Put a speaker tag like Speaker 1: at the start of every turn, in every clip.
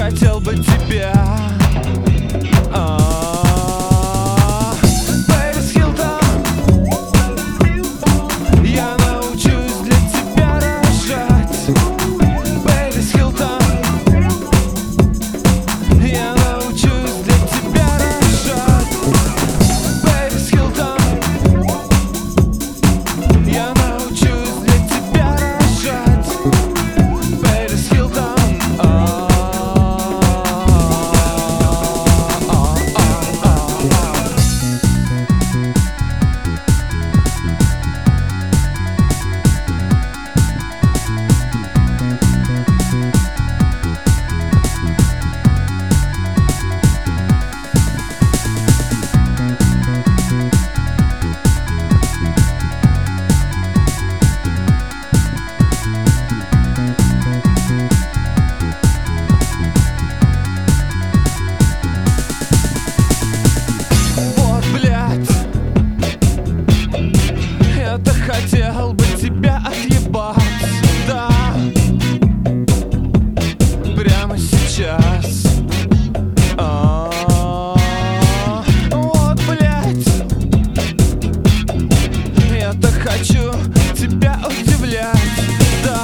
Speaker 1: хотел бы тебя. Пэрис Хилтон, я научусь для тебя рожать. Пэрис Хилтон, я научусь для тебя рожать. Пэрис Хилтон, я научусь для тебя рожать. Пэрис Хилтон. Я-то хотел бы тебя отъебать, да, прямо сейчас. Вот, блядь, я-то хочу тебя удивлять, да,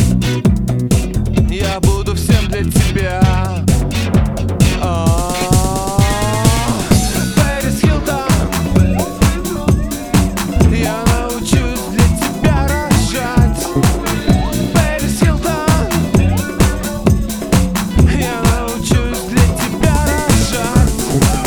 Speaker 1: я буду всем для тебя. Пэрис Хилтон, я научусь для тебя рожать. Пэрис Хилтон, я научусь для тебя рожать.